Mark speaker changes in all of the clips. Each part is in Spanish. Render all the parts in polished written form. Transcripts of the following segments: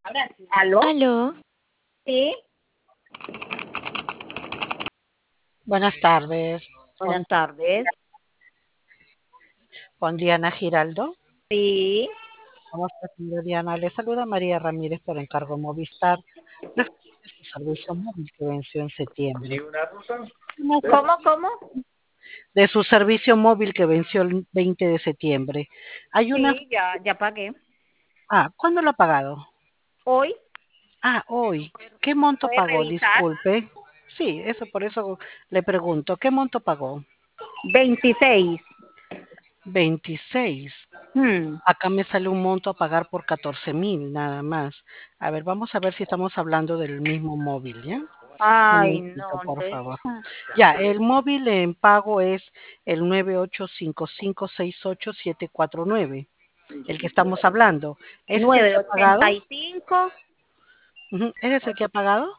Speaker 1: ¿Aló?
Speaker 2: Aló,
Speaker 1: Sí,
Speaker 3: Buenas tardes,
Speaker 1: buenas tardes.
Speaker 3: con Diana Giraldo.
Speaker 1: Sí,
Speaker 3: ¿Cómo está, señora Diana? Le saluda María Ramírez por encargo Movistar, referente a su servicio móvil que venció en septiembre.
Speaker 1: ¿cómo?
Speaker 3: De su servicio móvil que venció el 20 de septiembre. Hay una...
Speaker 1: Sí, ya pagué.
Speaker 3: ¿Cuándo lo ha pagado?
Speaker 1: Hoy,
Speaker 3: Hoy. ¿Qué monto
Speaker 1: ¿puede
Speaker 3: pagó?
Speaker 1: revisar?
Speaker 3: Disculpe. Sí, por eso le pregunto, ¿qué monto pagó?
Speaker 1: 26.
Speaker 3: 26.
Speaker 1: Hmm.
Speaker 3: Acá me sale un monto a pagar por 14.000 nada más. A ver, vamos a ver si estamos hablando del mismo móvil, ¿ya? Un
Speaker 1: Ay,
Speaker 3: momentito,
Speaker 1: no,
Speaker 3: por
Speaker 1: entonces,
Speaker 3: favor. Ya, el móvil en pago es el 9855687749, el que estamos hablando. ¿Ese es el que ha pagado?
Speaker 1: 985,
Speaker 3: Ujú, ¿ese es el que ha pagado?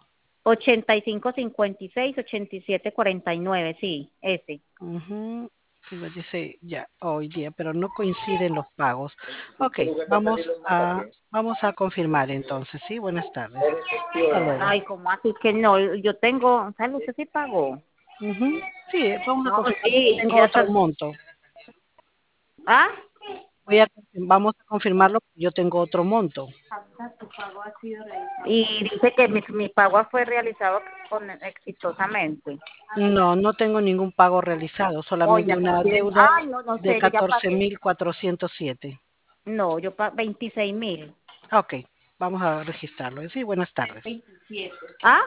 Speaker 1: 8556, 8749, sí, ese.
Speaker 3: Ujú, dice ya hoy día, pero no coinciden los pagos. Ok, vamos a confirmar entonces, ¿sí? Buenas tardes. Hasta luego.
Speaker 1: Ay, ¿cómo así que no? Yo tengo, ¿sabes? Usted sí pagó.
Speaker 3: Ujú, sí, vamos a
Speaker 1: No,
Speaker 3: confirmar. Yo
Speaker 1: sí,
Speaker 3: tengo
Speaker 1: ya
Speaker 3: otro monto.
Speaker 1: ¿Ah?
Speaker 3: Vamos a confirmarlo. Yo tengo otro monto.
Speaker 1: Tu pago ha sido realizado. Y dice que mi pago fue realizado exitosamente.
Speaker 3: No, no tengo ningún pago realizado, solamente
Speaker 1: Oiga,
Speaker 3: una deuda
Speaker 1: ay, no, no
Speaker 3: de
Speaker 1: sé, yo ya pagué.
Speaker 3: 14.407.
Speaker 1: No, 26.000.
Speaker 3: Ok, vamos a registrarlo. Sí, buenas tardes.
Speaker 1: 27. ¿Ah?